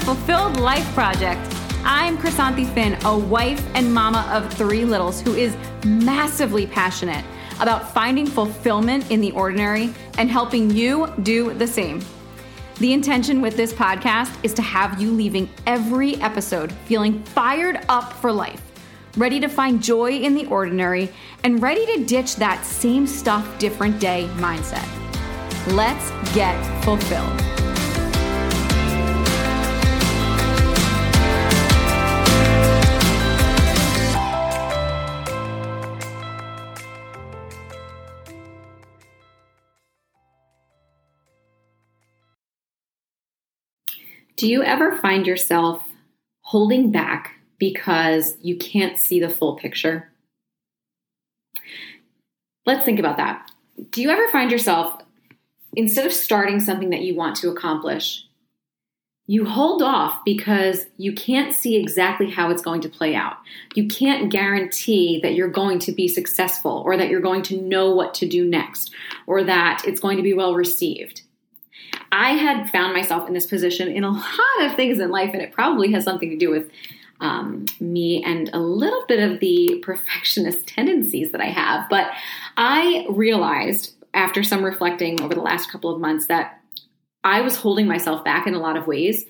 Fulfilled Life Project. I'm Chrysanthi Finn, a wife and mama of 3 littles who is massively passionate about finding fulfillment in the ordinary and helping you do the same. The intention with this podcast is to have you leaving every episode feeling fired up for life, ready to find joy in the ordinary, and ready to ditch that same stuff, different day mindset. Let's get fulfilled. Do you ever find yourself holding back because you can't see the full picture? Let's think about that. Do you ever find yourself, instead of starting something that you want to accomplish, you hold off because you can't see exactly how it's going to play out? You can't guarantee that you're going to be successful, or that you're going to know what to do next, or that it's going to be well received. I had found myself in this position in a lot of things in life, and it probably has something to do with me and a little bit of the perfectionist tendencies that I have. But I realized after some reflecting over the last couple of months that I was holding myself back in a lot of ways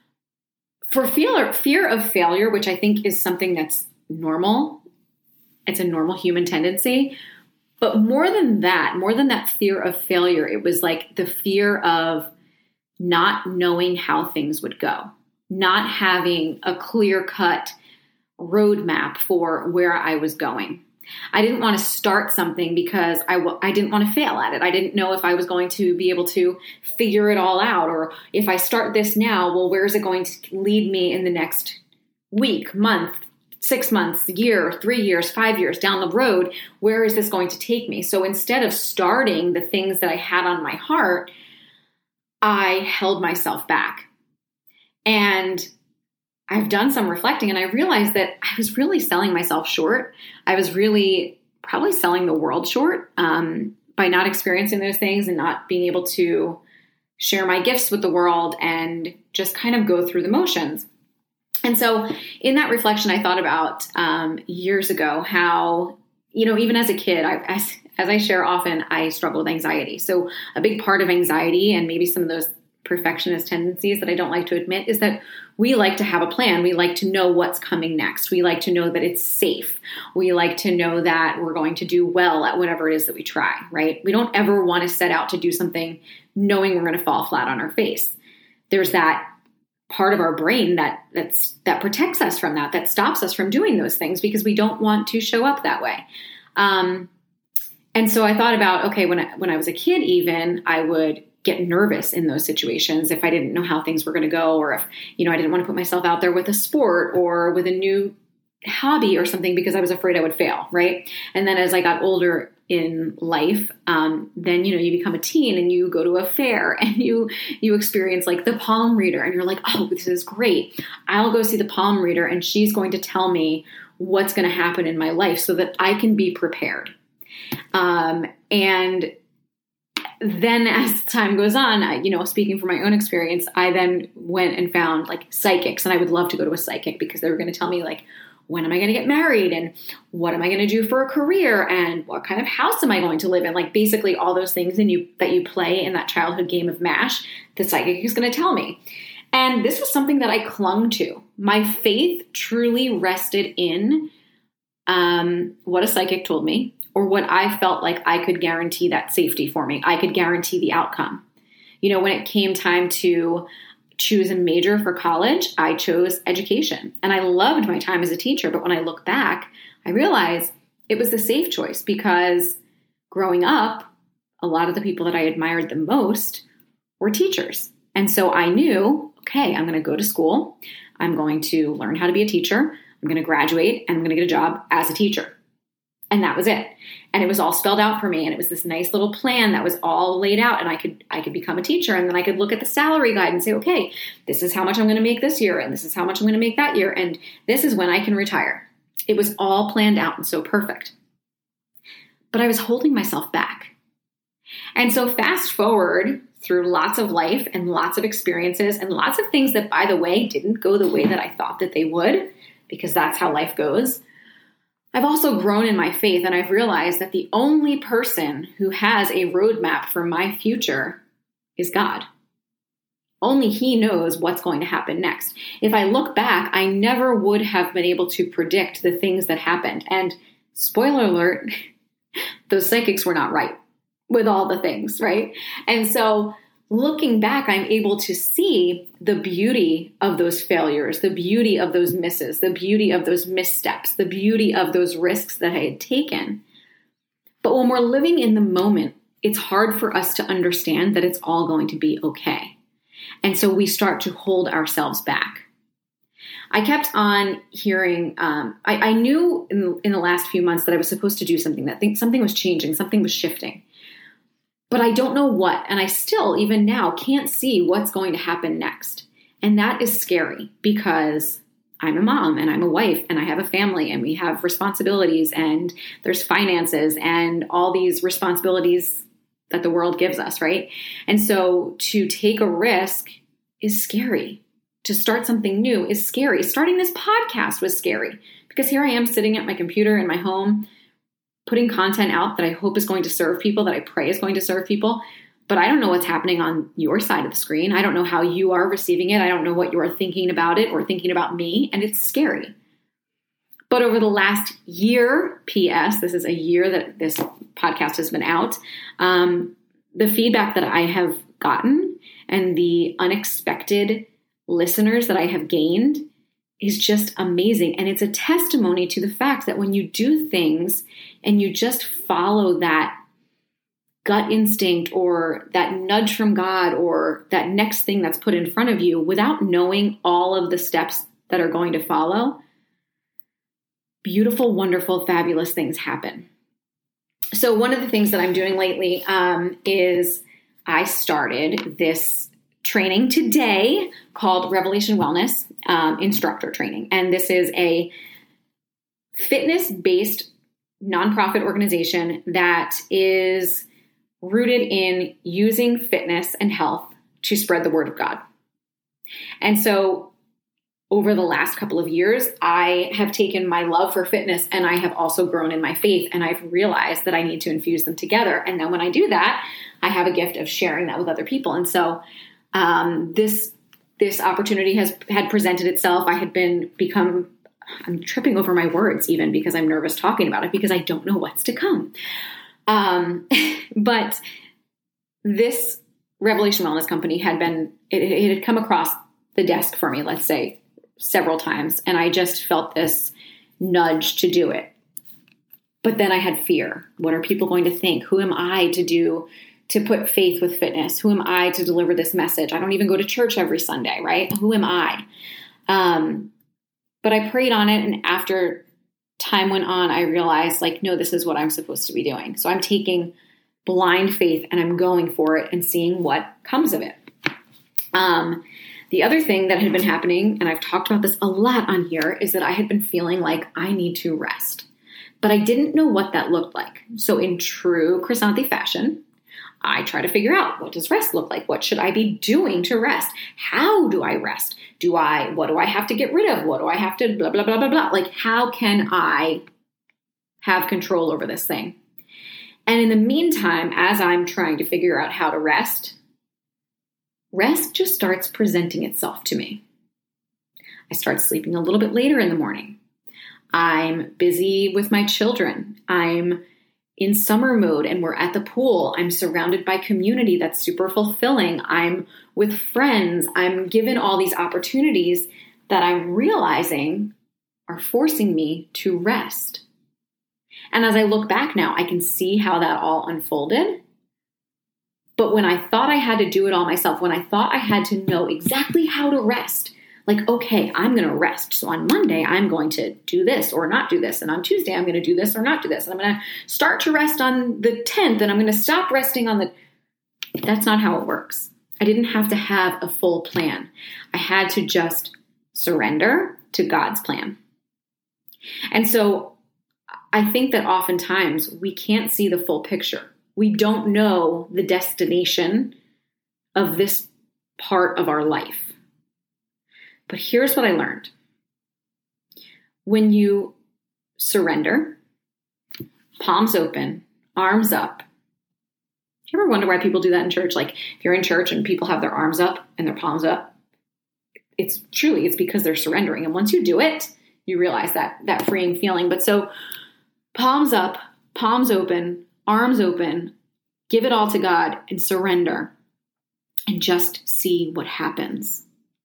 for fear of failure, which I think is something that's normal. It's a normal human tendency. But more than that fear of failure, it was like the fear of not knowing how things would go, not having a clear-cut roadmap for where I was going. I didn't want to start something because I didn't want to fail at it. I didn't know if I was going to be able to figure it all out, or if I start this now, well, where is it going to lead me in the next week, month, 6 months, year, 3 years, 5 years down the road? Where is this going to take me? So instead of starting the things that I had on my heart, I held myself back. And I've done some reflecting, and I realized that I was really selling myself short. I was really probably selling the world short by not experiencing those things and not being able to share my gifts with the world and just kind of go through the motions. And so in that reflection, I thought about years ago how, even as a kid, as I share often, I struggle with anxiety. So a big part of anxiety, and maybe some of those perfectionist tendencies that I don't like to admit, is that we like to have a plan. We like to know what's coming next. We like to know that it's safe. We like to know that we're going to do well at whatever it is that we try, right? We don't ever want to set out to do something knowing we're going to fall flat on our face. There's that part of our brain that protects us from that stops us from doing those things because we don't want to show up that way. And so I thought about, okay, when I was a kid, even I would get nervous in those situations if I didn't know how things were going to go, or if, I didn't want to put myself out there with a sport or with a new hobby or something because I was afraid I would fail, right? And then as I got older in life, then, you become a teen and you go to a fair and you experience like the palm reader, and you're like, oh, this is great. I'll go see the palm reader and she's going to tell me what's going to happen in my life so that I can be prepared. And then as time goes on, speaking from my own experience, I then went and found like psychics, and I would love to go to a psychic because they were going to tell me like, when am I going to get married, and what am I going to do for a career, and what kind of house am I going to live in? Like basically all those things that you play in that childhood game of MASH, the psychic is going to tell me. And this was something that I clung to. My faith truly rested in what a psychic told me, or what I felt like I could guarantee that safety for me. I could guarantee the outcome. When it came time to choose a major for college, I chose education. And I loved my time as a teacher. But when I look back, I realized it was the safe choice, because growing up, a lot of the people that I admired the most were teachers. And so I knew, okay, I'm going to go to school. I'm going to learn how to be a teacher. I'm going to graduate, and I'm going to get a job as a teacher. And that was it. And it was all spelled out for me. And it was this nice little plan that was all laid out. And I could become a teacher. And then I could look at the salary guide and say, okay, this is how much I'm going to make this year. And this is how much I'm going to make that year. And this is when I can retire. It was all planned out and so perfect. But I was holding myself back. And so fast forward through lots of life and lots of experiences and lots of things that, by the way, didn't go the way that I thought that they would, because that's how life goes. I've also grown in my faith, and I've realized that the only person who has a roadmap for my future is God. Only He knows what's going to happen next. If I look back, I never would have been able to predict the things that happened. And spoiler alert, those psychics were not right with all the things, right? And so looking back, I'm able to see the beauty of those failures, the beauty of those misses, the beauty of those missteps, the beauty of those risks that I had taken. But when we're living in the moment, it's hard for us to understand that it's all going to be okay. And so we start to hold ourselves back. I kept on hearing, I knew in the last few months that I was supposed to do something, that something was changing, something was shifting. But I don't know what, and I still, even now, can't see what's going to happen next. And that is scary because I'm a mom and I'm a wife and I have a family and we have responsibilities and there's finances and all these responsibilities that the world gives us, right? And so to take a risk is scary. To start something new is scary. Starting this podcast was scary because here I am sitting at my computer in my home, putting content out that I hope is going to serve people, that I pray is going to serve people. But I don't know what's happening on your side of the screen. I don't know how you are receiving it. I don't know what you are thinking about it or thinking about me. And it's scary. But over the last year, P.S., this is a year that this podcast has been out, the feedback that I have gotten and the unexpected listeners that I have gained is just amazing. And it's a testimony to the fact that when you do things and you just follow that gut instinct or that nudge from God or that next thing that's put in front of you without knowing all of the steps that are going to follow, beautiful, wonderful, fabulous things happen. So one of the things that I'm doing lately is I started this training today called Revelation Wellness Instructor Training. And this is a fitness-based nonprofit organization that is rooted in using fitness and health to spread the word of God. And so over the last couple of years, I have taken my love for fitness and I have also grown in my faith, and I've realized that I need to infuse them together. And then when I do that, I have a gift of sharing that with other people. And so this opportunity had presented itself. I'm tripping over my words even because I'm nervous talking about it because I don't know what's to come. But this Revelation Wellness Company it had come across the desk for me, let's say, several times. And I just felt this nudge to do it. But then I had fear. What are people going to think? Who am I to put faith with fitness? Who am I to deliver this message? I don't even go to church every Sunday, right? Who am I? But I prayed on it. And after time went on, I realized no, this is what I'm supposed to be doing. So I'm taking blind faith and I'm going for it and seeing what comes of it. The other thing that had been happening, and I've talked about this a lot on here, is that I had been feeling like I need to rest. But I didn't know what that looked like. So in true Chrysanthi fashion, I try to figure out, what does rest look like? What should I be doing to rest? How do I rest? What do I have to get rid of? What do I have to blah, blah, blah, blah, blah? How can I have control over this thing? And in the meantime, as I'm trying to figure out how to rest just starts presenting itself to me. I start sleeping a little bit later in the morning. I'm busy with my children. I'm in summer mode and we're at the pool. I'm surrounded by community that's super fulfilling. I'm with friends. I'm given all these opportunities that I'm realizing are forcing me to rest. And as I look back now, I can see how that all unfolded. But when I thought I had to do it all myself, when I thought I had to know exactly how to rest, okay, I'm going to rest. So on Monday, I'm going to do this or not do this. And on Tuesday, I'm going to do this or not do this. And I'm going to start to rest on the 10th and I'm going to stop resting on the... That's not how it works. I didn't have to have a full plan. I had to just surrender to God's plan. And so I think that oftentimes we can't see the full picture. We don't know the destination of this part of our life. But here's what I learned. When you surrender, palms open, arms up. Do you ever wonder why people do that in church? Like if you're in church and people have their arms up and their palms up, it's because they're surrendering. And once you do it, you realize that freeing feeling. But so palms up, palms open, arms open, give it all to God and surrender and just see what happens.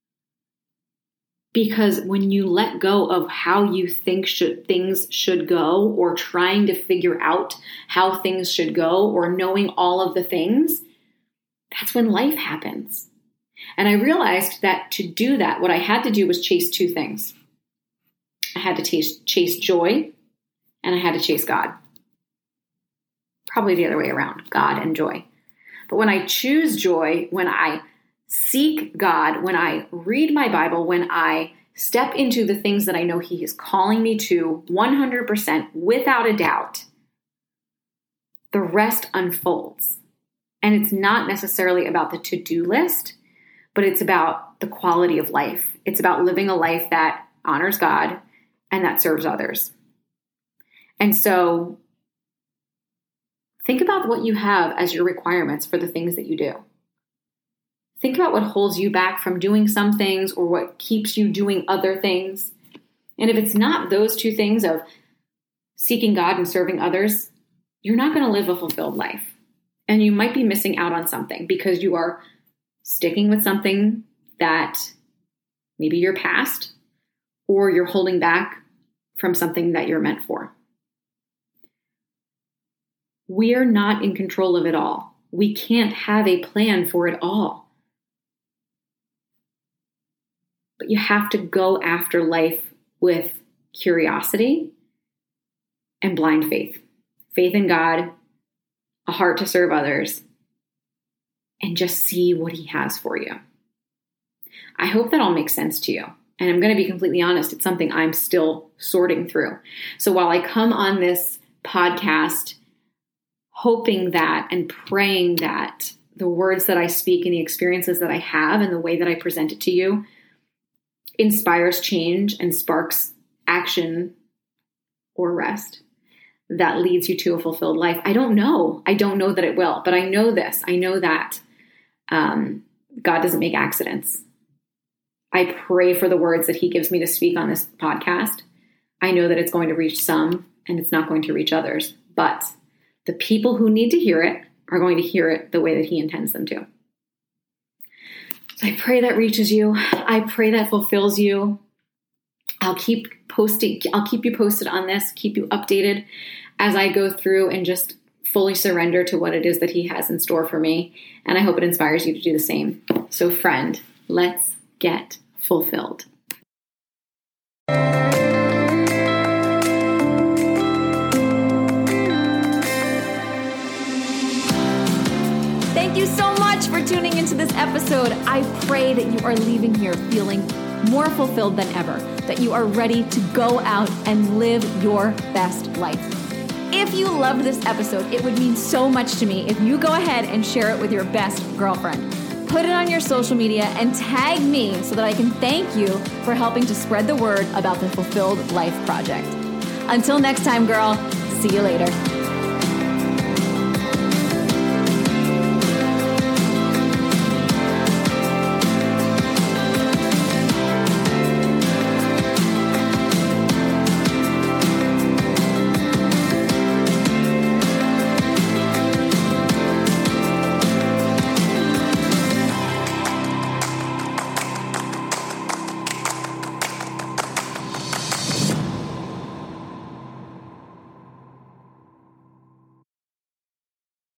Because when you let go of how you think things should go, or trying to figure out how things should go, or knowing all of the things, that's when life happens. And I realized that to do that, what I had to do was chase two things. I had to chase joy, and I had to chase God. Probably the other way around, God and joy. But when I choose joy, when I seek God, when I read my Bible, when I step into the things that I know He is calling me to 100% without a doubt, the rest unfolds. And it's not necessarily about the to-do list, but it's about the quality of life. It's about living a life that honors God and that serves others. And so think about what you have as your requirements for the things that you do. Think about what holds you back from doing some things or what keeps you doing other things. And if it's not those two things of seeking God and serving others, you're not going to live a fulfilled life. And you might be missing out on something because you are sticking with something that maybe you're past, or you're holding back from something that you're meant for. We are not in control of it all. We can't have a plan for it all. But you have to go after life with curiosity and blind faith. Faith in God, a heart to serve others, and just see what He has for you. I hope that all makes sense to you. And I'm going to be completely honest, it's something I'm still sorting through. So while I come on this podcast hoping that and praying that the words that I speak and the experiences that I have and the way that I present it to you inspires change and sparks action or rest that leads you to a fulfilled life. I don't know that it will, but I know this. I know that God doesn't make accidents. I pray for the words that He gives me to speak on this podcast. I know that it's going to reach some and it's not going to reach others, but the people who need to hear it are going to hear it the way that He intends them to. So I pray that reaches you. I pray that fulfills you. I'll keep you posted on this, keep you updated as I go through and just fully surrender to what it is that He has in store for me. And I hope it inspires you to do the same. So friend, let's get fulfilled. Thank you so much for tuning into this episode. I pray that you are leaving here feeling more fulfilled than ever, that you are ready to go out and live your best life. If you loved this episode, it would mean so much to me if you go ahead and share it with your best girlfriend. Put it on your social media and tag me so that I can thank you for helping to spread the word about the Fulfilled Life Project. Until next time, girl, see you later.